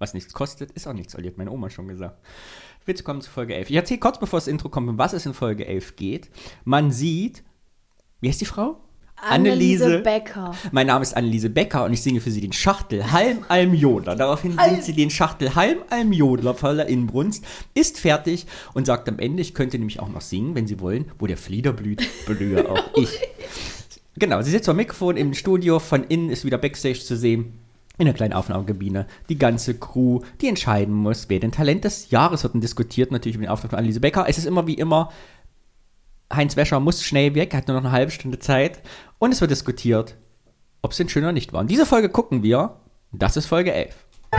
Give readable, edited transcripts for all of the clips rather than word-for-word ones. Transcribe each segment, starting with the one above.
Was nichts kostet, ist auch nichts, hat meine Oma schon gesagt. Willkommen zu Folge 11. Ich erzähle kurz, bevor das Intro kommt, um was es in Folge 11 geht. Man sieht, wie heißt die Frau? Anneliese Becker. Mein Name ist Anneliese Becker und ich singe für sie den Schachtel-Halm-Alm-Jodler. Daraufhin singt sie den Schachtel-Halm-Alm-Jodler voller Inbrunst, ist fertig und sagt am Ende, ich könnte nämlich auch noch singen, wenn Sie wollen, wo der Flieder blüht, blühe auch ich. Genau, sie sitzt am Mikrofon im Studio, von innen ist wieder Backstage zu sehen. In einer kleinen Aufnahmekabine. Die ganze Crew, die entscheiden muss, wer den Talent des Jahres wird, und diskutiert natürlich über den Auftritt von Anneliese Becker. Es ist immer wie immer, Heinz Wäscher muss schnell weg, hat nur noch eine halbe Stunde Zeit. Und es wird diskutiert, ob sie schön oder nicht waren. Diese Folge gucken wir. Das ist Folge 11.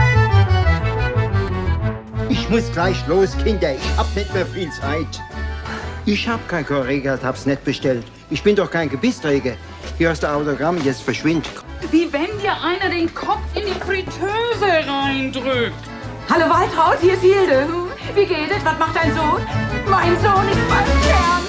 Ich muss gleich los, Kinder. Ich hab nicht mehr viel Zeit. Ich hab kein Korregat, hab's nicht bestellt. Ich bin doch kein Gebissträger. Hier hast du Autogramm, jetzt verschwind. Wie wenn dir einer den Kopf in die Fritteuse reindrückt. Hallo Waltraud, hier ist Hilde. Wie geht es? Was macht dein Sohn? Mein Sohn ist beim Fernsehen.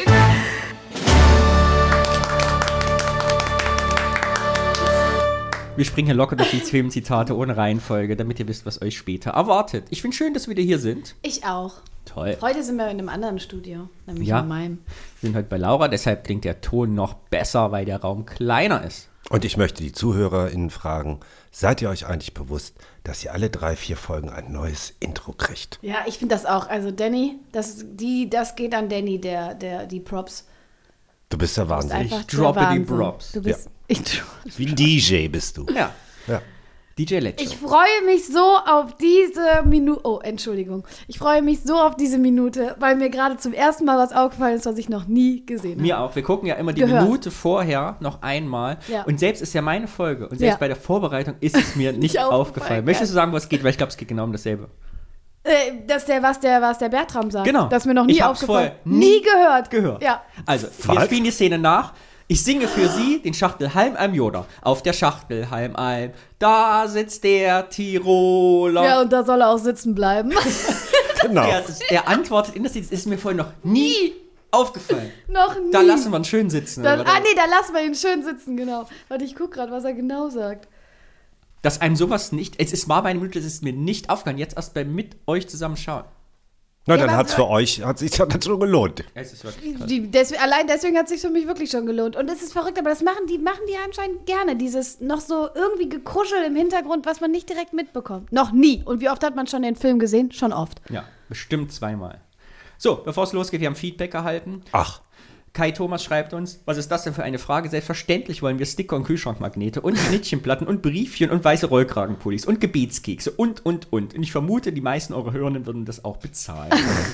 Wir springen hier locker durch die Filmzitate ohne Reihenfolge, damit ihr wisst, was euch später erwartet. Ich finde schön, dass wir wieder hier sind. Ich auch. Toll. Heute sind wir in einem anderen Studio, nämlich Ja. in meinem. Wir sind heute bei Laura, deshalb klingt der Ton noch besser, weil der Raum kleiner ist. Und ich möchte die ZuhörerInnen fragen, seid ihr euch eigentlich bewusst, dass ihr alle 3-4 Folgen ein neues Intro kriegt? Ja, ich finde das auch. Also Danny, das geht an Danny, die Props. Du bist der Wahnsinn. Einfach Ich droppe der die Wahnsinn. Props. Du bist, Wie ein DJ bist du. Ja. Ja. DJ Leccio. Ich freue mich so auf diese Minute. Oh, Entschuldigung. Ich freue mich so auf diese Minute, weil mir gerade zum ersten Mal was aufgefallen ist, was ich noch nie gesehen habe. Mir auch. Wir gucken ja immer die Gehört. Minute vorher noch einmal. Ja. Und selbst ist ja meine Folge. Und selbst Ja. bei der Vorbereitung ist es mir nicht aufgefallen. Möchtest du sagen, was geht? Weil ich glaube, es geht genau um dasselbe. Was der Bertram sagt. Genau. Das ist mir noch nie Ich hab's aufgefallen. vorher Nie gehört. Ja. Also, wir Was? spielen die Szene nach. Ich singe für sie den Schachtel-Halm am Joder. Auf der Schachtel-Halm, da sitzt der Tiroler. Ja, und da soll er auch sitzen bleiben. Genau. Er antwortet in das Lied. Das ist mir vorhin noch nie aufgefallen. Noch nie. Da lassen wir ihn schön sitzen. Da lassen wir ihn schön sitzen, genau. Warte, ich guck gerade, was er genau sagt. Dass einem sowas nicht, war bei einer Minute, es ist mir nicht aufgefallen. Jetzt erst beim mit euch zusammen schauen. Na, Ja, dann aber- hat sich ja dazu gelohnt. Es ist wirklich krass. Allein deswegen hat es sich für mich wirklich schon gelohnt. Und es ist verrückt, aber das machen die anscheinend gerne. Dieses noch so irgendwie Gekruschel im Hintergrund, was man nicht direkt mitbekommt. Noch nie. Und wie oft hat man schon den Film gesehen? Schon oft. Ja, bestimmt zweimal. So, bevor es losgeht, wir haben Feedback erhalten. Ach, Kai Thomas schreibt uns, was ist das denn für eine Frage? Selbstverständlich wollen wir Sticker und Kühlschrankmagnete und Schnittchenplatten und Briefchen und weiße Rollkragenpullis und Gebetskekse und. Und ich vermute, die meisten eurer Hörenden würden das auch bezahlen.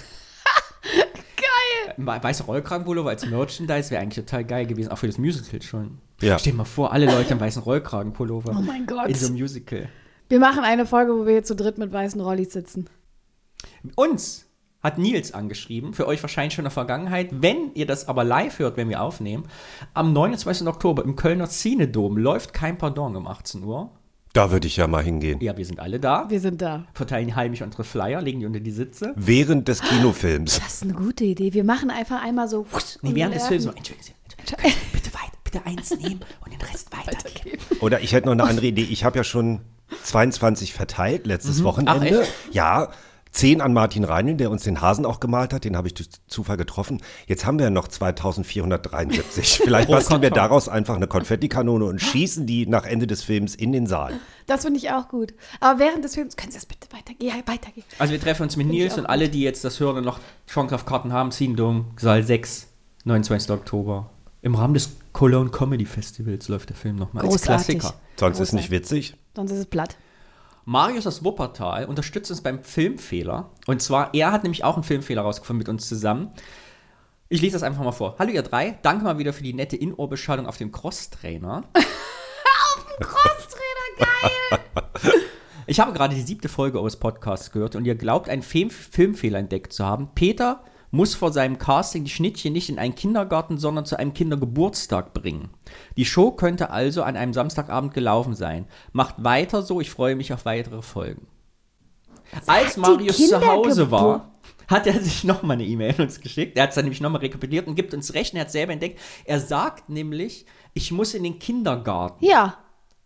Geil! Weiße Rollkragenpullover als Merchandise wäre eigentlich total geil gewesen, auch für das Musical schon. Ja. Stell dir mal vor, alle Leute haben weißen Rollkragenpullover. Oh mein Gott. In so einem Musical. Wir machen eine Folge, wo wir hier zu dritt mit weißen Rollis sitzen. Uns hat Nils angeschrieben, für euch wahrscheinlich schon in der Vergangenheit, wenn ihr das aber live hört, wenn wir aufnehmen, am 29. Oktober im Kölner Cinedom läuft Kein Pardon um 18 Uhr. da würde ich ja mal hingehen. Ja, wir sind alle da, Wir sind da. verteilen heimlich unsere Flyer, legen die unter die Sitze. Während des Kinofilms. Das ist eine gute Idee. Wir machen einfach einmal so. Nee, während des Films so, werfen. Entschuldigen Sie, bitte eins nehmen und den Rest weitergeben. Oder ich hätte noch eine andere Idee. Ich habe ja schon 22 verteilt letztes Wochenende. Ach, echt? Ja, 10 an Martin Reinl, der uns den Hasen auch gemalt hat. Den habe ich durch Zufall getroffen. Jetzt haben wir ja noch 2473. Vielleicht basteln wir daraus einfach eine Konfettikanone und schießen die nach Ende des Films in den Saal. Das finde ich auch gut. Aber während des Films, können Sie das bitte weitergehen? Ja, weitergehen. Also wir treffen uns mit Find ich Nils auch und alle, die jetzt das hören und noch Schonkraftkarten haben, Cinedom, Saal 6, 29. Oktober. Im Rahmen des Cologne Comedy Festivals läuft der Film nochmal als Großartig. Klassiker. Sonst ist nicht witzig. Sonst ist es platt. Marius aus Wuppertal unterstützt uns beim Filmfehler. Und zwar, er hat nämlich auch einen Filmfehler rausgefunden mit uns zusammen. Ich lese das einfach mal vor. Hallo ihr drei, danke mal wieder für die nette In-Ohr-Beschallung auf dem Crosstrainer. Crosstrainer, geil! Ich habe gerade die 7. Folge eures Podcasts gehört und ihr glaubt, einen Filmfehler entdeckt zu haben. Peter muss vor seinem Casting die Schnittchen nicht in einen Kindergarten, sondern zu einem Kindergeburtstag bringen. Die Show könnte also an einem Samstagabend gelaufen sein. Macht weiter so, ich freue mich auf weitere Folgen. Als Marius zu Hause war, hat er sich nochmal eine E-Mail an uns geschickt. Er hat es dann nämlich nochmal rekapituliert und gibt uns recht, er hat selber entdeckt. Er sagt nämlich, ich muss in den Kindergarten. Ja.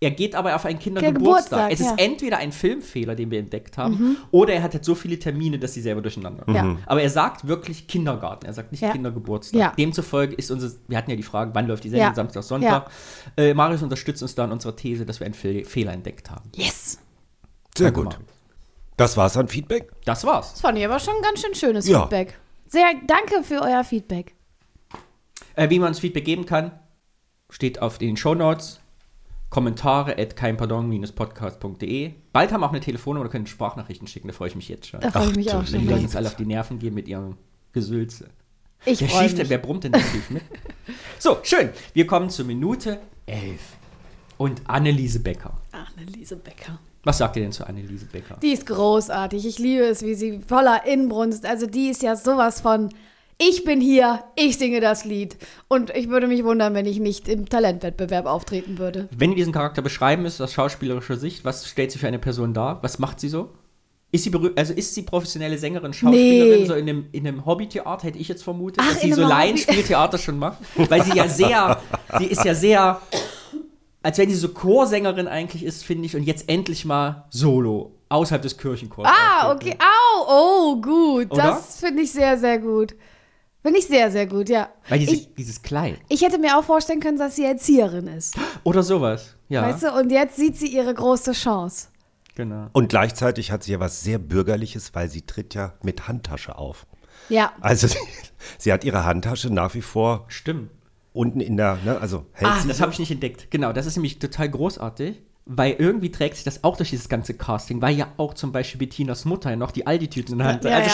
Er geht aber auf einen Kindergeburtstag. Es ist entweder ein Filmfehler, den wir entdeckt haben, oder er hat halt so viele Termine, dass sie selber durcheinander kommen. Ja. Aber er sagt wirklich Kindergarten, er sagt nicht Kindergeburtstag. Ja. Demzufolge ist wir hatten ja die Frage, wann läuft die Sendung, Samstag, Sonntag. Marius unterstützt uns da in unserer These, dass wir einen Fehler entdeckt haben. Yes. Sehr gut. Das war's an Feedback? Das war's. Das fand ich aber schon ein ganz schön schönes Feedback. Sehr danke für euer Feedback. Wie man uns Feedback geben kann, steht auf den Shownotes. Kommentare@keinpardon-podcast.de. Bald haben wir auch eine Telefonnummer, da können Sprachnachrichten schicken, da freue ich mich jetzt schon. Da freue ich mich auch Wenn schon. die uns alle auf die Nerven gehen mit ihrem Gesülze. Ich freue mich. Wer brummt denn da tief mit? So, schön. Wir kommen zur Minute 11. Und Anneliese Becker. Anneliese Becker. Was sagt ihr denn zu Anneliese Becker? Die ist großartig. Ich liebe es, wie sie voller Inbrunst, also die ist ja sowas von, ich bin hier, ich singe das Lied. Und ich würde mich wundern, wenn ich nicht im Talentwettbewerb auftreten würde. Wenn ihr diesen Charakter beschreiben müsst, aus schauspielerischer Sicht, was stellt sie für eine Person dar? Was macht sie so? Ist sie professionelle Sängerin, Schauspielerin, so in einem Hobbytheater, hätte ich jetzt vermutet, dass sie so Laienspieltheater schon macht? Weil sie ist ja sehr, als wenn sie so Chorsängerin eigentlich ist, finde ich, und jetzt endlich mal solo, außerhalb des Kirchenchors. Okay. Oh, gut. Oder? Das finde ich sehr, sehr gut. Finde ich sehr, sehr gut, ja. Weil dieses Kleid. Ich hätte mir auch vorstellen können, dass sie Erzieherin ist. Oder sowas, ja. Weißt du, und jetzt sieht sie ihre große Chance. Genau. Und gleichzeitig hat sie ja was sehr Bürgerliches, weil sie tritt ja mit Handtasche auf. Ja. Also sie hat ihre Handtasche nach wie vor Stimmt. unten in der, also hält sie Das so. habe ich nicht entdeckt. Genau, das ist nämlich total großartig, weil irgendwie trägt sich das auch durch dieses ganze Casting, weil ja auch zum Beispiel Bettinas Mutter ja noch die Aldi-Tüten in der Hand hat. Ja, also ja.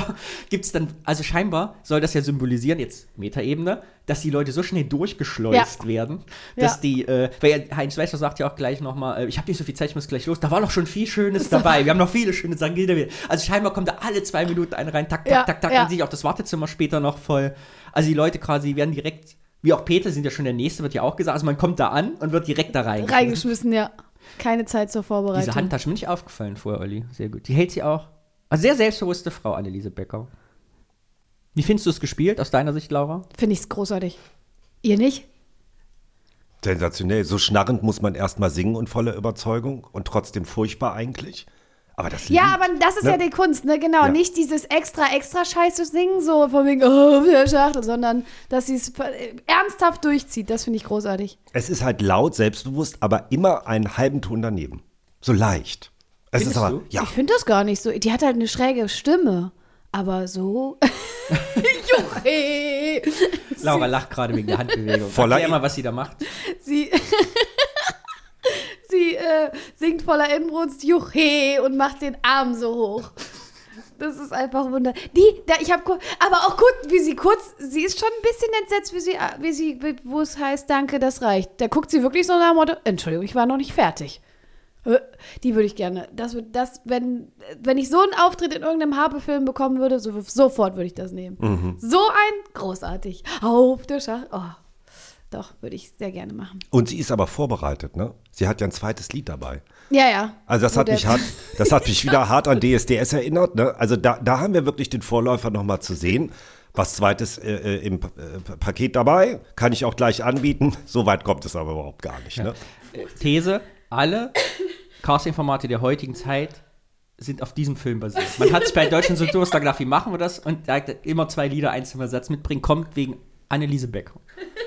scheinbar soll das ja symbolisieren, jetzt Metaebene, dass die Leute so schnell durchgeschleust werden, dass weil Heinz Wäscher sagt ja auch gleich nochmal, ich habe nicht so viel Zeit, ich muss gleich los, da war noch schon viel Schönes dabei, wir haben noch viele schöne Sachen. Also scheinbar kommt da alle 2 Minuten eine rein, tak, dann sehe ich auch das Wartezimmer später noch voll. Also die Leute quasi werden direkt, wie auch Peter sind ja schon der Nächste, wird ja auch gesagt, also man kommt da an und wird direkt da Reingeschmissen, ja. Keine Zeit zur Vorbereitung. Diese Handtasche, mir nicht aufgefallen vorher, Olli. Sehr gut. Die hält sie auch. Also sehr selbstbewusste Frau, Anneliese Becker. Wie findest du es gespielt, aus deiner Sicht, Laura? Finde ich es großartig. Ihr nicht? Sensationell. So schnarrend muss man erst mal singen und voller Überzeugung und trotzdem furchtbar eigentlich. Aber das Lied, Ja, aber das ist ja die Kunst, ne? Genau. Ja. Nicht dieses extra Scheiße singen, so von wegen, oh, der Schachtel, sondern dass sie es ernsthaft durchzieht. Das finde ich großartig. Es ist halt laut, selbstbewusst, aber immer einen halben Ton daneben. So leicht. Es Findest ist aber, du? ja, Ich finde das gar nicht so. Die hat halt eine schräge Stimme. Aber so. Juche! Laura lacht gerade wegen der Handbewegung. Voller Erklär mal, was sie da macht. Sie singt voller Inbrunst Juche und macht den Arm so hoch. Das ist einfach wunderbar. Aber auch gut, sie ist schon ein bisschen entsetzt, wo es heißt, danke, das reicht. Da guckt sie wirklich so nach dem Motto, Entschuldigung, ich war noch nicht fertig. Die würde ich gerne. Wenn ich so einen Auftritt in irgendeinem Harpe-Film bekommen würde, sofort würde ich das nehmen. So ein großartig. Auf der Schach. Oh, doch, würde ich sehr gerne machen. und sie ist aber vorbereitet, ne? Sie hat ja ein zweites Lied dabei. Ja. Also das hat mich wieder hart an DSDS erinnert, ne? Also da haben wir wirklich den Vorläufer nochmal zu sehen. Was zweites im Paket dabei, kann ich auch gleich anbieten. So weit kommt es aber überhaupt gar nicht, ne? These, alle Casting-Formate der heutigen Zeit sind auf diesem Film basiert. Man hat es bei Deutschland so durchgedacht, gedacht, wie machen wir das? Und da immer 2 Lieder, einzelner Satz mitbringen, kommt wegen Anneliese Becker.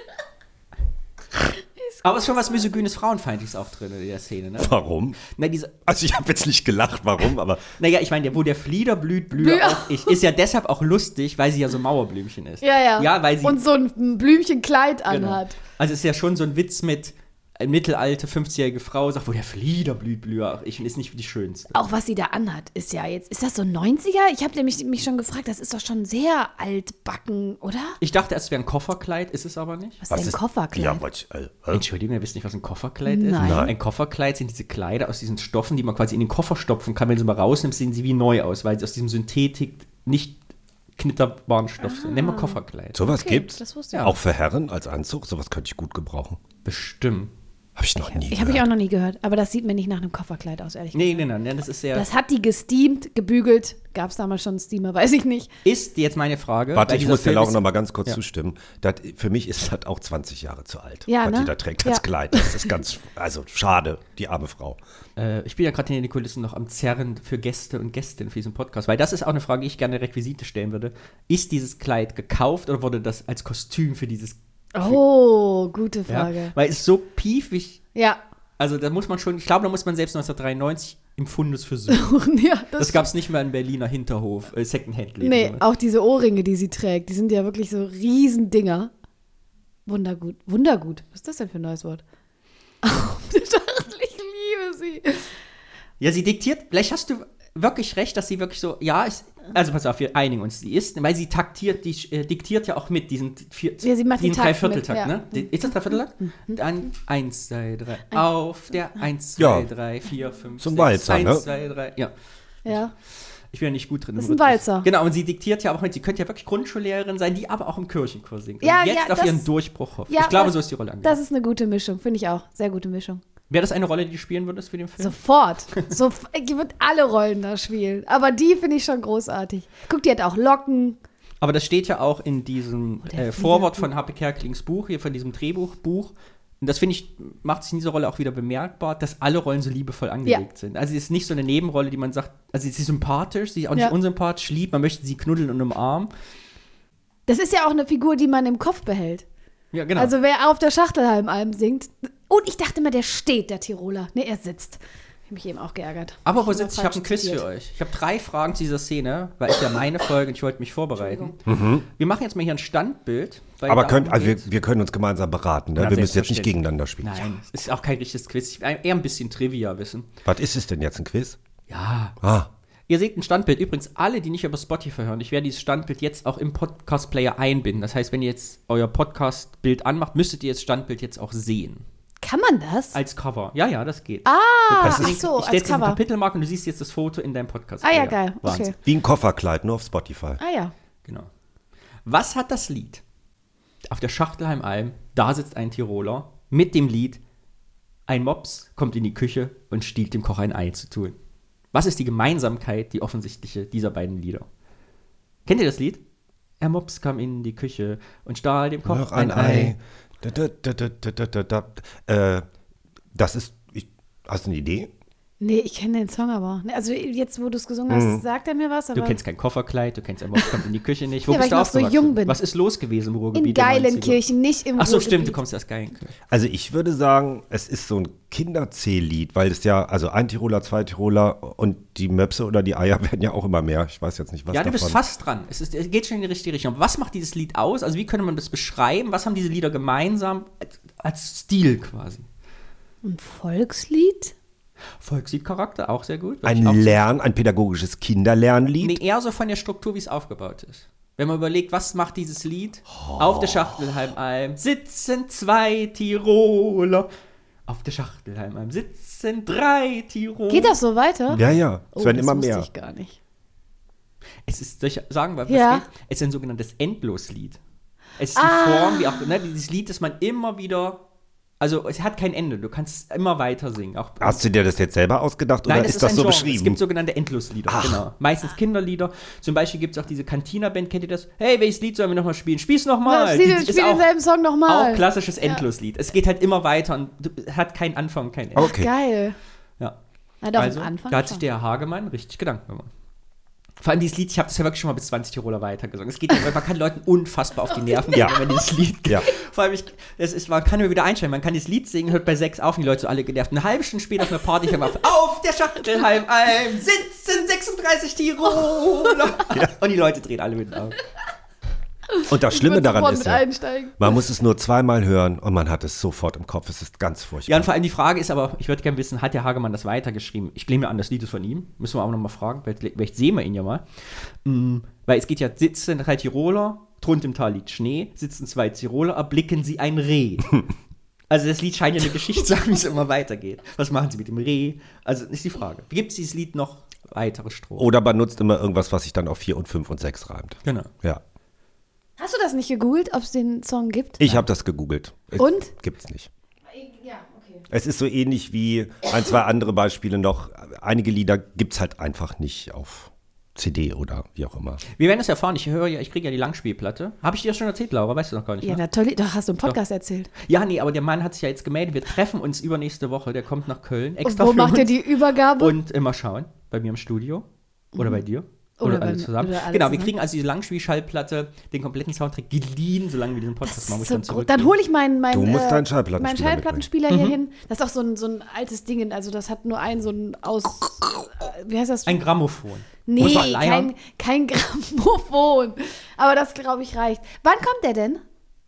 Aber es ist schon was misogynes, Frauenfeindliches auch drin in der Szene, ne? Warum? Also ich habe jetzt nicht gelacht, warum, aber naja, ich meine, wo der Flieder blüht, blühe auch ich. Ist ja deshalb auch lustig, weil sie ja so Mauerblümchen ist. Ja. Ja, weil sie, Und so ein Blümchenkleid genau. anhat. Also es ist ja schon so ein Witz mit eine mittelalte, 50-jährige Frau sagt, wo der Flieder blüht, blühe auch ich. Und ist nicht die schönste. Auch was sie da anhat, ist ja jetzt, ist das so 90er? Ich habe nämlich mich schon gefragt, das ist doch schon sehr altbacken, oder? Ich dachte, es wäre ein Kofferkleid, ist es aber nicht. Was ist denn ein Kofferkleid? Ja, Entschuldigung, ihr wisst nicht, was ein Kofferkleid ist? Nein. Ein Kofferkleid sind diese Kleider aus diesen Stoffen, die man quasi in den Koffer stopfen kann. Wenn du sie mal rausnimmst, sehen sie wie neu aus, weil sie aus diesem Synthetik nicht knitterbaren Stoff sind. Nennen wir Kofferkleid. sowas Okay, gibt's? das wusste ich Auch für Herren als Anzug? Sowas könnte ich gut gebrauchen. Bestimmt. Habe ich noch nie Ich habe ich auch noch nie gehört. Aber das sieht mir nicht nach einem Kofferkleid aus, ehrlich gesagt. Nee, das ist sehr... Das hat die gesteamt, gebügelt. Gab es damals schon einen Steamer, weiß ich nicht. Ist jetzt meine Frage... Warte, weil ich dieser muss dir Film Laura ist- noch mal ganz kurz zustimmen. Für mich ist das auch 20 Jahre zu alt, Ja, was ne? die da trägt als Ja. Kleid. Das ist ganz, also schade, die arme Frau. Ich bin ja gerade in den Kulissen noch am Zerren für Gäste und Gästinnen für diesen Podcast, weil das ist auch eine Frage, die ich gerne Requisite stellen würde. Ist dieses Kleid gekauft oder wurde das als Kostüm für dieses... Oh, gute Ja? Frage. Weil es so piefig... Ja. Also da muss man schon... Ich glaube, da muss man selbst 1993 im Fundus für suchen. Ja, Das gab es nicht mehr in Berliner Hinterhof, Secondhand-Läden. Nee, auch diese Ohrringe, die sie trägt, die sind ja wirklich so Riesendinger. Wundergut. Wundergut. Was ist das denn für ein neues Wort? Ich liebe sie. Ja, sie diktiert, vielleicht hast du wirklich recht, dass sie wirklich so, also pass auf, wir einigen uns, sie ist, weil sie diktiert ja auch mit diesen Ja, sie macht diesen die Takte Dreivierteltakt, mit, ne? Ist das Dreivierteltakt? Dann 1, 2, 3, auf der 1, 2, Ja. 3, 4, 5, Zum 6, Walzer, 1, ne? 2, 3, ja. Ja. Ich bin ja nicht gut drin. Das im ist ein Rhythmus. Walzer. Genau, und sie diktiert ja auch mit, sie könnte ja wirklich Grundschullehrerin sein, die aber auch im Kirchenchor singt. Ja, und jetzt ja, auf das- ihren Durchbruch hofft. Ja, ich glaube, das- so ist die Rolle angegangen. Das ist eine gute Mischung, finde ich auch. Sehr gute Mischung. Wäre das eine Rolle, die du spielen würdest für den Film? Sofort. Ich würde alle Rollen da spielen. Aber die finde ich schon großartig. Guck, die hat auch Locken. Aber das steht ja auch in diesem der Vorwort von Happe Kerkelings Buch, hier von diesem Drehbuchbuch. Und das, finde ich, macht sich in dieser Rolle auch wieder bemerkbar, dass alle Rollen so liebevoll angelegt sind. Also es ist nicht so eine Nebenrolle, die man sagt, also sie ist sympathisch, sie ist auch nicht unsympathisch, lieb, man möchte sie knuddeln und umarmen. Das ist ja auch eine Figur, die man im Kopf behält. Ja, genau. Also wer auf der Schachtelhalm-Alm singt. Und ich dachte immer, der steht, der Tiroler. Nee, er sitzt. Ich habe mich eben auch geärgert. Aber wo Ich sitzt, ich war habe einen falsch Quiz für zitiert. euch. Ich habe 3 Fragen zu dieser Szene, weil es ja meine Folge und ich wollte mich vorbereiten. Wir machen jetzt mal hier ein Standbild. weil Aber darum geht's. wir können uns gemeinsam beraten. Ne? Ja, Wir müssen jetzt nicht selbstverständlich. gegeneinander spielen. Nein, es ist auch kein richtiges Quiz. Ich will eher ein bisschen Trivia-Wissen. Was ist es denn jetzt, ein Quiz? Ja. Ah, Ihr seht ein Standbild. Übrigens, alle, die nicht über Spotify hören, ich werde dieses Standbild jetzt auch im Podcast-Player einbinden. Das heißt, wenn ihr jetzt euer Podcast-Bild anmacht, müsstet ihr das Standbild jetzt auch sehen. Kann man das? Als Cover. Ja, das geht. ach so, Ich stelle als jetzt eine Cover. Kapitelmarke und du siehst jetzt das Foto in deinem podcast. Ah ja, geil. Wahnsinn. Okay. wie ein Kofferkleid, nur auf Spotify. Ah ja. Genau. Was hat das Lied auf der Schachtelheim-Alm, da sitzt ein Tiroler, mit dem Lied ein Mops kommt in die Küche und stiehlt dem Koch ein Ei zu tun? Was ist die Gemeinsamkeit, die offensichtliche dieser beiden Lieder? Kennt ihr das Lied? Ein Mops kam in die Küche und stahl dem Koch Noch ein Ei. Das ist, hast du eine Idee? Nee, ich kenne den Song aber. Also jetzt, wo du es gesungen hast, sagt er mir was. Aber Du kennst kein Kofferkleid, du kennst ein Mops kommt in die Küche nicht. Wo Ja, weil bist du ich noch so aufgewachsen? jung bin. Was ist los gewesen im Ruhrgebiet? in der 90er? Geilenkirchen, nicht im Ach so, stimmt, du Ruhrgebiet. kommst aus Geilenkirchen. Also ich würde sagen, es ist so ein Kinderzähllied, weil es ja, also ein Tiroler, 2 Tiroler und die Möpse oder die Eier werden ja auch immer mehr. Ich weiß jetzt nicht, was Ja, du davon. bist fast dran. Es geht schon in die richtige Richtung. Aber was macht dieses Lied aus? Also wie könnte man das beschreiben? Was haben diese Lieder gemeinsam als Stil quasi? Ein Volkslied? Volksliedcharakter, auch sehr gut. Ein pädagogisches Kinderlernlied. Nee, eher so von der Struktur, wie es aufgebaut ist. Wenn man überlegt, was macht dieses Lied? Auf der Schachtelheim-Alm sitzen 2 Tiroler. Auf der Schachtelheim-Alm sitzen 3 Tiroler. Geht das so weiter? Ja, ja, es werden das immer wusste mehr. ich gar nicht. Es ist, soll ich sagen, was Ja. es geht? Es ist ein sogenanntes Endloslied. Es ist die Form, wie auch, ne, dieses Lied, das man immer wieder, also es hat kein Ende, du kannst immer weiter singen. Auch, Hast du dir das jetzt selber ausgedacht oder Nein, es ist das ein so Genre. beschrieben? Es gibt sogenannte Endloslieder, genau. Meistens Kinderlieder. Zum Beispiel gibt es auch diese Cantina-Band, kennt ihr das? Hey, welches Lied sollen wir nochmal spielen? Spiel's nochmal! Spiel denselben Song nochmal. auch klassisches Endloslied. Es geht halt immer weiter und hat keinen Anfang, kein Ende. Okay. Geil. Ja. Na doch, Also, am Anfang da hat sich schon. der Herr Hagemann richtig Gedanken gemacht. Vor allem dieses Lied, ich habe das ja wirklich schon mal bis 20 Tiroler weitergesungen. Es geht, man kann Leuten unfassbar auf die Nerven gehen, Ja. wenn man dieses Lied Ja. Vor allem, man kann immer wieder einsteigen, man kann dieses Lied singen, hört bei 6 auf und die Leute so alle genervt. Eine halbe Stunde später auf einer Party haben wir auf der Schachtelheim-Alm sitzen 36 Tiroler. Und die Leute drehen alle mit auf. Und das Schlimme würd daran sofort ist mit ja, einsteigen. man muss es nur zweimal hören und man hat es sofort im Kopf. Es ist ganz furchtbar. Ja, und vor allem die Frage ist aber, ich würde gerne wissen, hat der Hagemann das weitergeschrieben? Ich nehme an, das Lied ist von ihm. Müssen wir auch noch mal fragen. Vielleicht sehen wir ihn ja mal. Weil es geht ja, sitzen 3 Tiroler, drunter im Tal liegt Schnee, sitzen 2 Tiroler, erblicken sie ein Reh. Also das Lied scheint ja eine Geschichte zu sagen, wie es immer weitergeht. Was machen sie mit dem Reh? Also ist die Frage. Gibt es dieses Lied noch weitere Strophen? Oder man nutzt immer irgendwas, was sich dann auf 4 und 5 und 6 reimt. Genau. Ja. Hast du das nicht gegoogelt, ob es den Song gibt? Ich habe das gegoogelt. Und? Gibt's nicht. Ja, okay. Es ist so ähnlich wie 1, 2 andere Beispiele noch. Einige Lieder gibt es halt einfach nicht auf CD oder wie auch immer. Wir werden es erfahren. Ich kriege ja die Langspielplatte. Habe ich dir das schon erzählt, Laura? Weißt du noch gar nicht, Ja, ne? natürlich. Doch, hast du im Podcast erzählt. Ja, nee, aber der Mann hat sich ja jetzt gemeldet. Wir treffen uns übernächste Woche. Der kommt nach Köln. Extra Und wo für macht uns. er die Übergabe? Und immer schauen. Bei mir im Studio. Oder bei dir. Oder alle zusammen. oder alle Genau, wir zusammen. kriegen also diese Langspielschallplatte, den kompletten Soundtrack geliehen, solange wir diesen Podcast machen. So dann hole ich meinen Du musst deinen Schallplattenspieler Schallplattenspieler hier hin. Das ist auch so ein altes Ding. Also das hat nur so ein wie heißt das? Ein Grammophon. Nee, Muss man leiern? kein Grammophon. Aber das, glaube ich, reicht. Wann kommt der denn?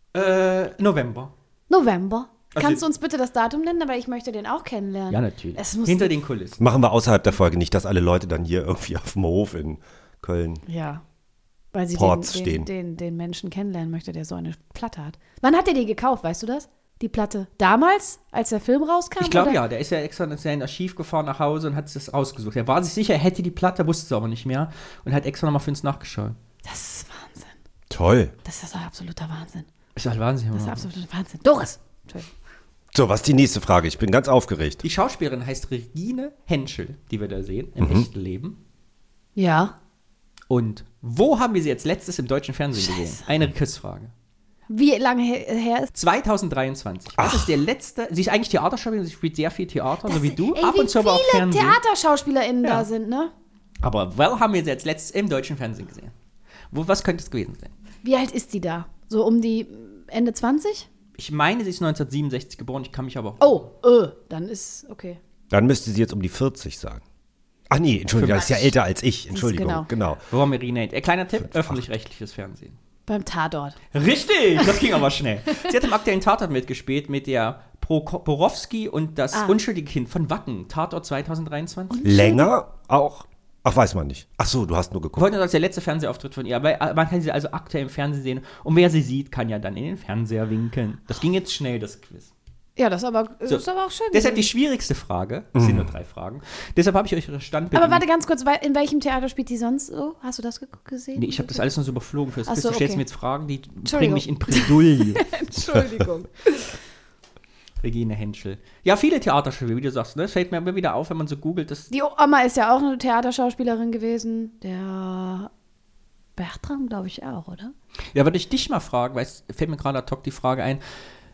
November. November. Also Kannst du uns bitte das Datum nennen? Aber ich möchte den auch kennenlernen. Ja, natürlich. Es muss Hinter den Kulissen. Machen wir außerhalb der Folge nicht, dass alle Leute dann hier irgendwie auf dem Hof in Köln. Ja. Weil sie Ports stehen. den Menschen kennenlernen möchte, der so eine Platte hat. Wann hat er die gekauft, weißt du das? Die Platte. Damals, als der Film rauskam? Ich glaube oder? ja, der ist ja extra in sein Archiv gefahren nach Hause und hat sich das ausgesucht. Er war sich sicher, er hätte die Platte, wusste es aber nicht mehr und hat extra nochmal für uns nachgeschaut. Das ist Wahnsinn. Toll. Das ist doch absoluter Wahnsinn. Ist halt Wahnsinn. Das ist absoluter Wahnsinn. Doris! Entschuldigung. So, was ist die nächste Frage? Ich bin ganz aufgeregt. Die Schauspielerin heißt Regine Henschel, die wir da sehen, im echten Leben. Ja. Und wo haben wir sie jetzt letztes im deutschen Fernsehen gesehen? Eine Quizfrage. Wie lange her ist 2023. Das ist der letzte. Sie ist eigentlich Theaterschauspielerin, sie spielt sehr viel Theater, so wie du. Ey, Ab und zu aber auch wie viele Fernsehen. TheaterschauspielerInnen Ja. da sind, ne? Aber wo haben wir sie jetzt letztes im deutschen Fernsehen gesehen? Was könnte es gewesen sein? Wie alt ist die da? So um die Ende 20? Ich meine, sie ist 1967 geboren, ich kann mich aber auch. Oh, dann ist okay. Dann müsste sie jetzt um die 40 sein. Ach nee, Entschuldigung, das ist ja älter als ich. Entschuldigung, genau. Wo haben wir Regine? Kleiner Tipp, öffentlich-rechtliches Fernsehen. Beim Tatort. Richtig, das ging aber schnell. Sie hat im aktuellen Tatort mitgespielt mit der Borowski und das unschuldige Kind von Wacken. Tatort 2023. Länger auch? Ach, weiß man nicht. Ach so, du hast nur Ich geguckt. wollte nur, das ist der letzte Fernsehauftritt von ihr. Aber man kann sie also aktuell im Fernsehen sehen. Und wer sie sieht, kann ja dann in den Fernseher winken. Das ging jetzt schnell, das Quiz. Ja, das ist aber So. auch schön. Deshalb die schwierigste Frage. Es sind nur 3 Fragen. Deshalb habe ich euch das Standbild. Aber warte ganz kurz, in welchem Theater spielt die sonst so? Hast du das gesehen? Nee, ich habe das alles nur so überflogen. Fürs Ach Quiz. so, Du stellst okay. mir jetzt Fragen, die Entschuldigung. bringen mich in Bredouille. Entschuldigung. Regine Henschel. Ja, viele Theaterschauspieler, wie du sagst. Ne? Das fällt mir immer wieder auf, wenn man so googelt. Das Die Oma ist ja auch eine Theaterschauspielerin gewesen. Der Bertram, glaube ich, auch, oder? Ja, würde ich dich mal fragen, weil es fällt mir gerade ad hoc die Frage ein,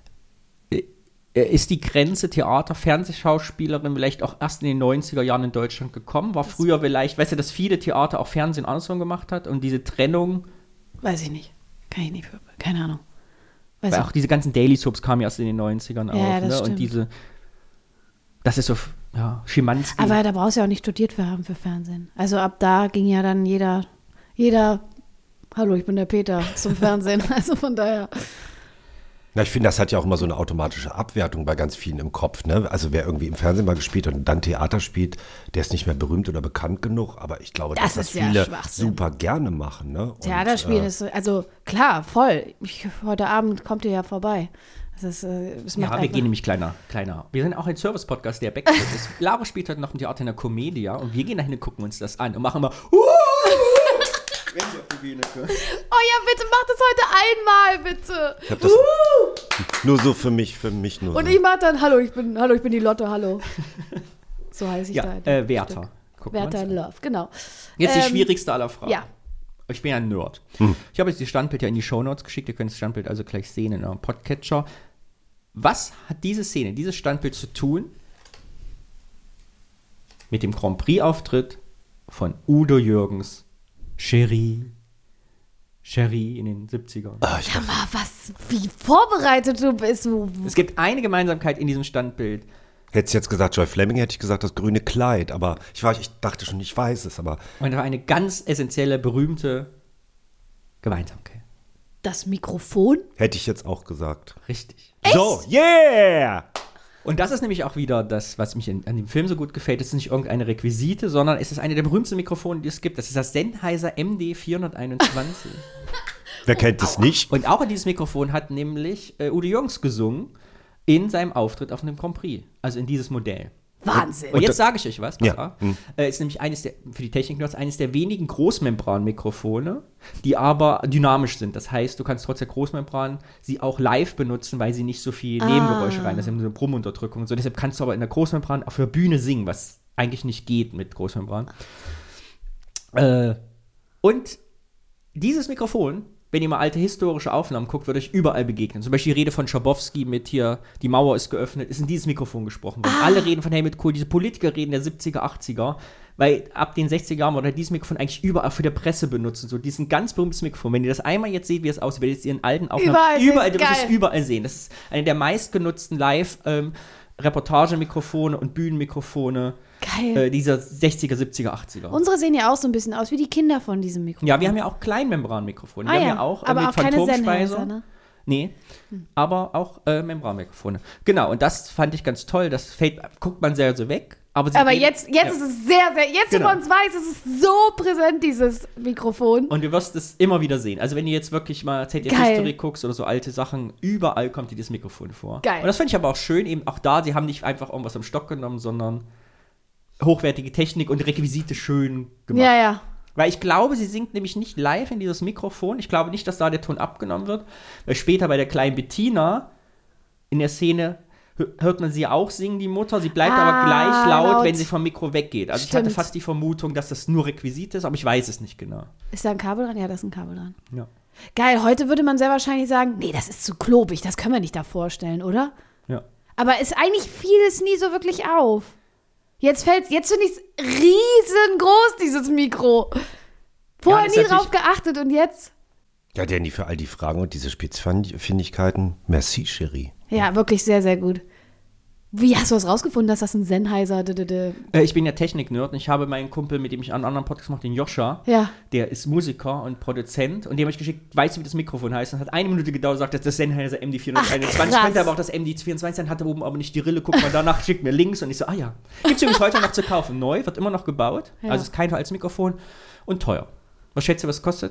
ist die Grenze Theater-Fernsehschauspielerin vielleicht auch erst in den 90er Jahren in Deutschland gekommen? War früher vielleicht, weißt du, dass viele Theater auch Fernsehen andersrum gemacht hat und diese Trennung, Weiß ich nicht. Kann ich nicht. Keine Ahnung. Weiß weil ich auch diese ganzen Daily Soaps kamen ja erst in den 90ern Ja, auf, das ne? Und stimmt. das ist so, ja, Schimanski. Aber da brauchst du ja auch nicht studiert für haben für Fernsehen. Also ab da ging ja dann jeder, hallo, ich bin der Peter, zum Fernsehen. Also von daher. Na, ich finde, das hat ja auch immer so eine automatische Abwertung bei ganz vielen im Kopf. Ne? Also wer irgendwie im Fernsehen mal gespielt hat und dann Theater spielt, der ist nicht mehr berühmt oder bekannt genug. Aber ich glaube, Das dass das ist ja viele Schwachsinn. super gerne machen. Ne? Und, Theaterspielen ist, also klar, voll. Heute Abend kommt ihr ja vorbei. Das ist, es macht Ja, wir einfach- gehen nämlich kleiner. Wir sind auch ein Service-Podcast, der Backstage ist. Laura spielt heute noch im Theater in der Comedia und wir gehen dahin und gucken uns das an und machen immer wenn sie auf die Bühne kommen. Oh ja, bitte, mach das heute einmal, bitte. Ich hab das nur so für mich nur Und so. ich mach dann, hallo, ich bin die Lotte, hallo. So heiße ich Ja, da. Werther. Gucken wir Werther uns in an. Love, genau. Jetzt die schwierigste aller Fragen. Ja. Ich bin ja ein Nerd. Ich habe jetzt die Standbild ja in die Shownotes geschickt. Ihr könnt das Standbild also gleich sehen in eurem Podcatcher. Was hat diese Szene, dieses Standbild zu tun mit dem Grand Prix-Auftritt von Udo Jürgens Cherie in den 70ern? Aber wie vorbereitet du bist. Es gibt eine Gemeinsamkeit in diesem Standbild. Hättest du jetzt gesagt, Joy Fleming, hätte ich gesagt, das grüne Kleid. Aber ich dachte schon, ich weiß es. Aber Und da war eine ganz essentielle, berühmte Gemeinsamkeit. Das Mikrofon? hätte ich jetzt auch gesagt. Richtig. So, yeah! Und das ist nämlich auch wieder das, was mich an dem Film so gut gefällt. Es ist nicht irgendeine Requisite, sondern es ist eine der berühmtesten Mikrofone, die es gibt. Das ist das Sennheiser MD 421. Wer kennt es nicht? Und auch in dieses Mikrofon hat nämlich Udo Jürgens gesungen in seinem Auftritt auf einem Grand Prix. Also in dieses Modell. Wahnsinn. Und jetzt sage ich euch was. Ja. Ist nämlich für die Technik-Nerds eines der wenigen Großmembran-Mikrofone, die aber dynamisch sind. Das heißt, du kannst trotz der Großmembran sie auch live benutzen, weil sie nicht so viel Nebengeräusche rein. Das ist eben so eine Brummunterdrückung und so. Deshalb kannst du aber in der Großmembran auf der Bühne singen, was eigentlich nicht geht mit Großmembran. Und dieses Mikrofon, wenn ihr mal alte historische Aufnahmen guckt, wird euch überall begegnen. Zum Beispiel die Rede von Schabowski mit hier, die Mauer ist geöffnet, ist in dieses Mikrofon gesprochen worden. Alle reden von Helmut Kohl, diese Politikerreden der 70er, 80er, weil ab den 60er Jahren wurde dieses Mikrofon eigentlich überall für die Presse benutzt. So diesen ganz berühmtes Mikrofon. Wenn ihr das einmal jetzt seht, wie es aussieht, werdet ihr in alten Aufnahmen ihr werdet es überall sehen. Das ist eine der meistgenutzten Live-Reportagemikrofone und Bühnenmikrofone. Geil. Dieser 60er, 70er, 80er. Unsere sehen ja auch so ein bisschen aus wie die Kinder von diesem Mikrofon. Ja, wir haben ja auch Kleinmembranmikrofone. Wir haben ja auch aber mit auch keine Phantomspeiser. Sennheiser, ne? Nee, aber auch Membranmikrofone. Genau, und das fand ich ganz toll. Das guckt man sehr so weg. Aber jetzt ist es sehr, sehr, jetzt wo man es weiß, ist es so präsent, dieses Mikrofon. Und du wirst es immer wieder sehen. Also wenn du jetzt wirklich mal ZDF History guckst oder so alte Sachen, überall kommt dir das Mikrofon vor. Geil. Und das fand ich aber auch schön, eben auch da, sie haben nicht einfach irgendwas am Stock genommen, sondern hochwertige Technik und Requisite schön gemacht. Ja, ja. Weil ich glaube, sie singt nämlich nicht live in dieses Mikrofon. Ich glaube nicht, dass da der Ton abgenommen wird. Weil später bei der kleinen Bettina in der Szene hört man sie auch singen, die Mutter. Sie bleibt aber gleich laut, wenn sie vom Mikro weggeht. Also ich hatte fast die Vermutung, dass das nur Requisit ist, aber ich weiß es nicht genau. Ist da ein Kabel dran? Ja, da ist ein Kabel dran. Ja. Geil, heute würde man sehr wahrscheinlich sagen, nee, das ist zu klobig, das können wir nicht da vorstellen, oder? Ja. Aber eigentlich fiel es nie so wirklich auf. Jetzt finde ich es riesengroß, dieses Mikro. Vorher nie drauf geachtet und jetzt? Ja, Danny, für all die Fragen und diese Spitzfindigkeiten, merci, Cherie. Ja, wirklich sehr, sehr gut. Wie hast du das rausgefunden, dass das ein Sennheiser Ich bin ja Technik-Nerd und ich habe meinen Kumpel, mit dem ich einen anderen Podcast mache, den Joscha, der ist Musiker und Produzent und dem habe ich geschickt, weißt du, wie das Mikrofon heißt? Und hat 1 Minute gedauert und sagt, das ist das Sennheiser MD421, könnte aber auch das MD24 sein, hatte oben aber nicht die Rille, guck mal danach, schickt mir Links und ich so, ja. Gibt's übrigens heute noch zu kaufen, neu, wird immer noch gebaut, also ist kein als Mikrofon und teuer. Was schätzt du, was es kostet?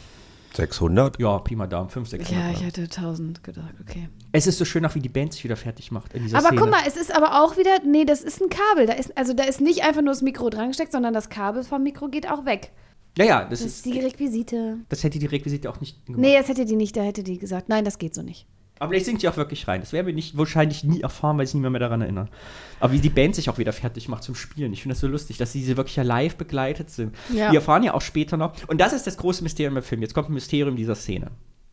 600? Ja, Pi mal Daumen, 500, 600. Ja, ich hätte 1000 gedacht, okay. Es ist so schön, auch wie die Band sich wieder fertig macht in dieser aber Szene. Guck mal, es ist aber auch wieder, nee, das ist ein Kabel. Da ist nicht einfach nur das Mikro dran gesteckt, sondern das Kabel vom Mikro geht auch weg. Ja, das ist die Requisite. Das hätte die Requisite auch nicht gemacht. Nee, das hätte die nicht, da hätte die gesagt, nein, das geht so nicht. Aber vielleicht singt die auch wirklich rein. Das werden wir wahrscheinlich nie erfahren, weil ich nicht mehr daran erinnere. Aber wie die Band sich auch wieder fertig macht zum Spielen. Ich finde das so lustig, dass sie wirklich ja live begleitet sind. Ja. Wir erfahren ja auch später noch. Und das ist das große Mysterium im Film. Jetzt kommt ein Mysterium dieser Szene.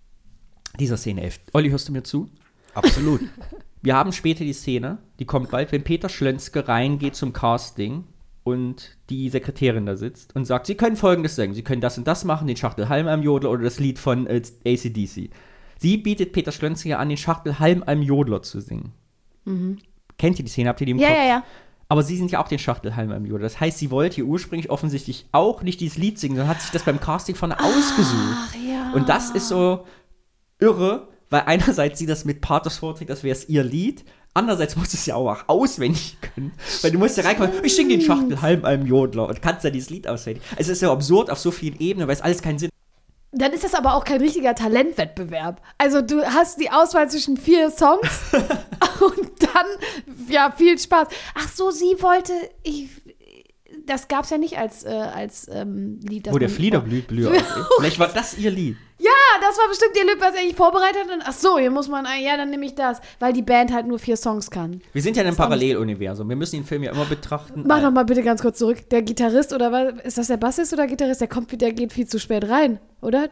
Olli, hörst du mir zu? Absolut. Wir haben später die Szene, die kommt bald, wenn Peter Schlönzke reingeht zum Casting und die Sekretärin da sitzt und sagt, Sie können Folgendes sagen. Sie können das und das machen, den Schachtel-Halm am Jodler oder das Lied von AC/DC. Sie bietet Peter Schlönzke an, den Schachtel-Halm am Jodler zu singen. Mhm. Kennt ihr die Szene? Habt ihr die im Kopf? Ja. Aber sie sind ja auch den Schachtel-Halm am Jodler. Das heißt, sie wollte hier ursprünglich offensichtlich auch nicht dieses Lied singen, sondern hat sich das beim Casting vorne ausgesucht. Ja. Und das ist so irre, weil einerseits sie das mit Pathos vorträgt, das wäre es ihr Lied. Andererseits musst du es ja auch auswendig können. Weil du musst ja reinkommen, ich singe den Schachtel-Halm am Jodler und kannst ja dieses Lied auswendig. Also es ist ja absurd auf so vielen Ebenen, weil es alles keinen Sinn hat. Dann ist das aber auch kein richtiger Talentwettbewerb. Also du hast die Auswahl zwischen 4 Songs und dann, viel Spaß. Ach so, sie wollte, das gab's ja nicht als Lied. Wo der Flieder blüht. Vielleicht war das ihr Lied. Ja, das war bestimmt ihr Lied, was eigentlich vorbereitet hat. Ach so, hier muss man, dann nehme ich das. Weil die Band halt nur 4 Songs kann. Wir sind ja in einem Paralleluniversum. Wir müssen den Film ja immer betrachten. Mach doch mal bitte ganz kurz zurück. Der Gitarrist oder was? Ist das der Bassist oder Gitarrist? Der geht viel zu spät rein, oder?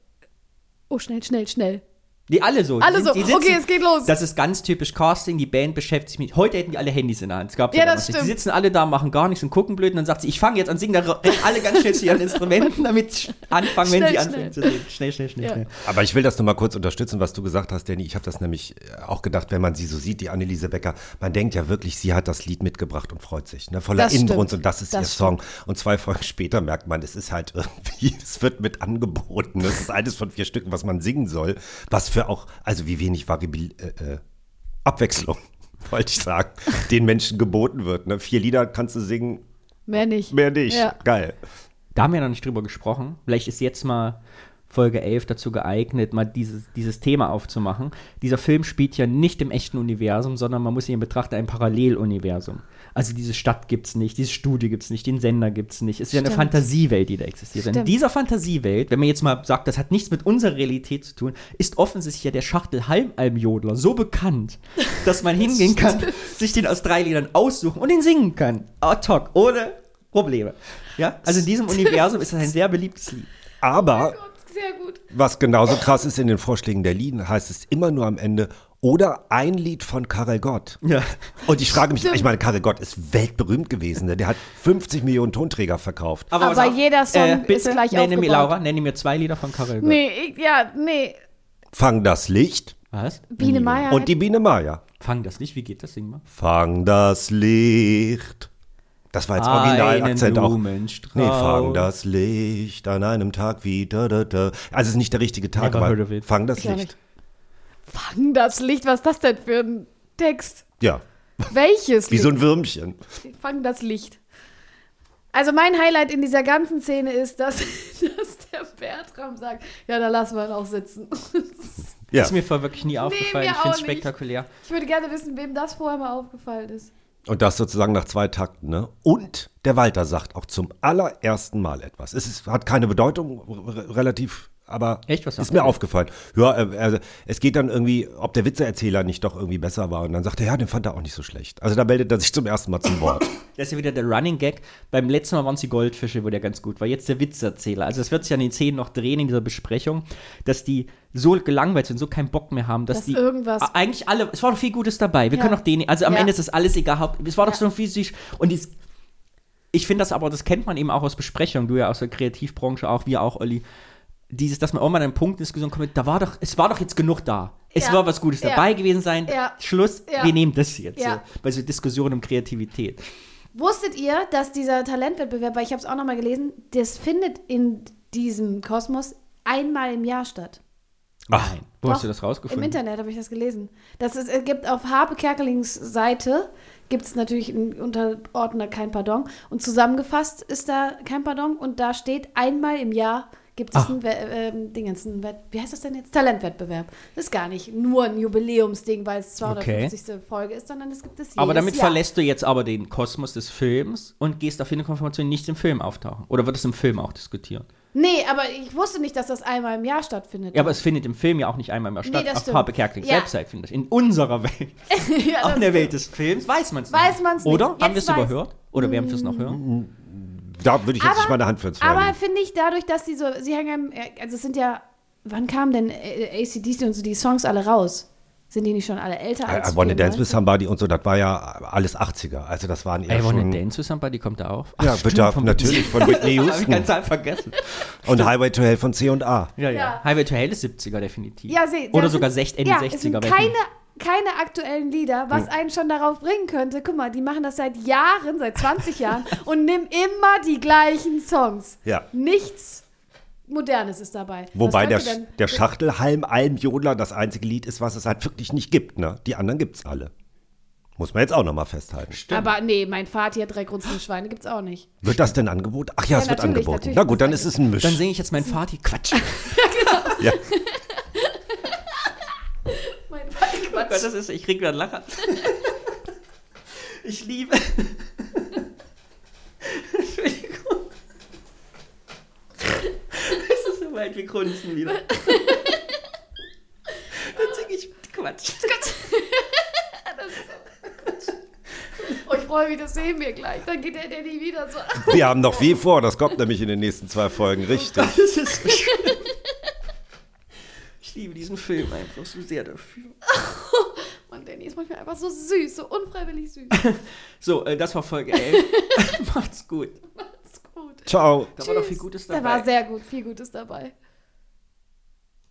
Schnell. Die alle so. Okay, es geht los. Das ist ganz typisch Casting, die Band beschäftigt sich mit. Heute hätten die alle Handys in der Hand. Das stimmt. Die sitzen alle da, machen gar nichts und gucken blöd und dann sagt sie, ich fange jetzt an singen, dann rennen alle ganz schnell zu ihren Instrumenten, damit anfangen, wenn sie anfangen zu singen. Schnell. Aber ich will das nochmal kurz unterstützen, was du gesagt hast, Danny. Ich habe das nämlich auch gedacht, wenn man sie so sieht, die Anneliese Becker, man denkt ja wirklich, sie hat das Lied mitgebracht und freut sich. Ne? Voller Inbrunst und das ist ihr Song. Und 2 Folgen später merkt man, es ist halt irgendwie, es wird mit angeboten. Das ist eines von 4 Stücken, was man singen soll. Was für auch, also wie wenig Abwechslung, wollte ich sagen, den Menschen geboten wird. Ne? 4 Lieder kannst du singen. Mehr nicht. Ja. Geil. Da haben wir noch nicht drüber gesprochen. Vielleicht ist jetzt mal Folge 11 dazu geeignet, mal dieses Thema aufzumachen. Dieser Film spielt ja nicht im echten Universum, sondern man muss ihn betrachten, ein Paralleluniversum. Also diese Stadt gibt's nicht, dieses Studio gibt's nicht, den Sender gibt's nicht. Es ist ja eine Stimmt. Fantasiewelt, die da existiert. In Stimmt. dieser Fantasiewelt, wenn man jetzt mal sagt, das hat nichts mit unserer Realität zu tun, ist offensichtlich ja der Schachtel-Halmalm-Jodler so bekannt, dass man hingehen kann, sich den aus 3 Liedern aussuchen und den singen kann. Ad hoc, ohne Probleme. Ja? Also in diesem Universum ist das ein sehr beliebtes Lied. Aber Sehr gut. was genauso krass ist in den Vorschlägen der Lieder, heißt es immer nur am Ende, oder ein Lied von Karel Gott. Ja. Und ich frage mich, ich meine, Karel Gott ist weltberühmt gewesen. Ne? Der hat 50 Millionen Tonträger verkauft. Aber pass auf, jeder Song bitte, ist gleich nenne mir, aufgebaut. Laura, nenne mir 2 Lieder von Karel Gott. Nee. Fang das Licht Was? Biene Meier. und die Biene Maya. Fang das nicht, wie geht das? Sing mal. Fang das Licht. Das war jetzt Originalakzent auch. Blumenstrauß. Nee, fang das Licht an einem Tag wie da. Also es ist nicht der richtige Tag, Never heard of aber it. fang das Ich auch Licht. nicht. Fang das Licht, was ist das denn für ein Text? Ja, Welches wie Licht? so ein Würmchen. Fang das Licht. Also mein Highlight in dieser ganzen Szene ist, dass der Bertram sagt, ja, da lassen wir ihn auch sitzen. Ja. Ist mir vorher wirklich nie aufgefallen. mir Ich finde es auch nicht. spektakulär. Ich würde gerne wissen, wem das vorher mal aufgefallen ist. Und das sozusagen nach 2 Takten, ne? Und der Walter sagt auch zum allerersten Mal etwas. Hat keine Bedeutung, relativ, aber Echt? Was sagt ist mir er? aufgefallen. Ja, es geht dann irgendwie, ob der Witzeerzähler nicht doch irgendwie besser war. Und dann sagt er, ja, den fand er auch nicht so schlecht. Also da meldet er sich zum ersten Mal zum Wort. Das ist ja wieder der Running Gag. Beim letzten Mal waren es die Goldfische, wo der ganz gut war. Jetzt der Witzerzähler. Also es wird sich an den Szenen noch drehen in dieser Besprechung, dass die so gelangweilt sind, so keinen Bock mehr haben, dass Dass die irgendwas- eigentlich alle, es war doch viel Gutes dabei. Wir Ja. können doch den, also am Ja. Ende ist das alles egal. Es war doch Ja. so physisch und ich finde das aber, das kennt man eben auch aus Besprechungen, du ja aus der Kreativbranche auch, wir auch, Olli. Dass man auch mal an einen Punkt in der Diskussion kommt, es war doch jetzt genug da. Es Ja. war was Gutes Ja. dabei gewesen sein. Ja. Schluss, Ja. wir nehmen das jetzt. Ja. So. Bei so Diskussionen um Kreativität. Wusstet ihr, dass dieser Talentwettbewerb, weil ich habe es auch nochmal gelesen, das findet in diesem Kosmos einmal im Jahr statt? Nein. Wo Doch, hast du das rausgefunden? Im Internet habe ich das gelesen. Es gibt auf Harpe Kerkelings Seite, gibt es natürlich einen Unterordner Kein Pardon. Und zusammengefasst ist da Kein Pardon und da steht, einmal im Jahr gibt es wie heißt das denn jetzt? Talentwettbewerb. Das ist gar nicht nur ein Jubiläumsding, weil es 250. Folge ist, sondern es gibt es jedes Aber damit Jahr. verlässt du jetzt aber den Kosmos des Films und gehst auf eine Konfirmation nicht im Film auftauchen. Oder wird es im Film auch diskutiert? Nee, aber ich wusste nicht, dass das einmal im Jahr stattfindet. Ja, aber es findet im Film ja auch nicht einmal mehr statt. das Auf stimmt. Harpe Kerkelings Ja. Website findet das. In unserer Welt. Ja, Auch das in der Welt des Films weiß man es nicht. Weiß man's nicht. Oder? Jetzt Haben wir es weiß- überhört? Oder werden wir es noch hören? Da würde ich jetzt nicht meine Hand für ins Feuer Aber legen. finde ich, dadurch, dass sie hängen, also es sind ja, wann kamen denn AC/DC und so die Songs alle raus? Sind die nicht schon alle älter als I Wanna Dance 94? with Somebody und so, das war ja alles 80er. Also das waren eher Ey, Wanna schon... Dance with Somebody kommt da auf? Ja, wird da natürlich von Whitney Hab ich Houston ganz einfach vergessen. und Highway to Hell von C&A. Ja. Ja. Highway to Hell ist 70er definitiv. Ja, Oder das sogar sind- Ende ja, 60er. es sind wenn- keine aktuellen Lieder, was einen schon darauf bringen könnte. Guck mal, die machen das seit Jahren, seit 20 Jahren und nehmen immer die gleichen Songs. Ja. Nichts Modernes ist dabei. Wobei Was könnte der Schachtelhalm-Alm-Jodler das einzige Lied ist, was es halt wirklich nicht gibt. Ne? Die anderen gibt's alle. Muss man jetzt auch nochmal festhalten. Aber nee, mein Vati hat 3 grunzende Schweine, gibt's auch nicht. Wird das denn angeboten? Ach ja, Ja, es wird natürlich, angeboten. natürlich Na gut, wird dann es ist es ein Misch. Dann singe ich jetzt mein Vati. Quatsch. Ja. Mein Vati Oh Gott, ich krieg wieder einen Lacher. Ich liebe. Entschuldigung. Es ist so weit, wir grunzen wieder. Dann singe ich Quatsch. Oh, ich freue mich, das sehen wir gleich. Dann geht der nie wieder so. Wir haben noch viel vor, das kommt nämlich in den nächsten 2 Folgen, richtig. Das ist so schlimm. Ich liebe diesen Film einfach so sehr dafür. Mann, Danny ist manchmal einfach so süß, so unfreiwillig süß. So, das war Folge 11. Macht's gut. Macht's gut. Ciao. Da war doch viel Gutes dabei. Da war sehr gut, viel Gutes dabei.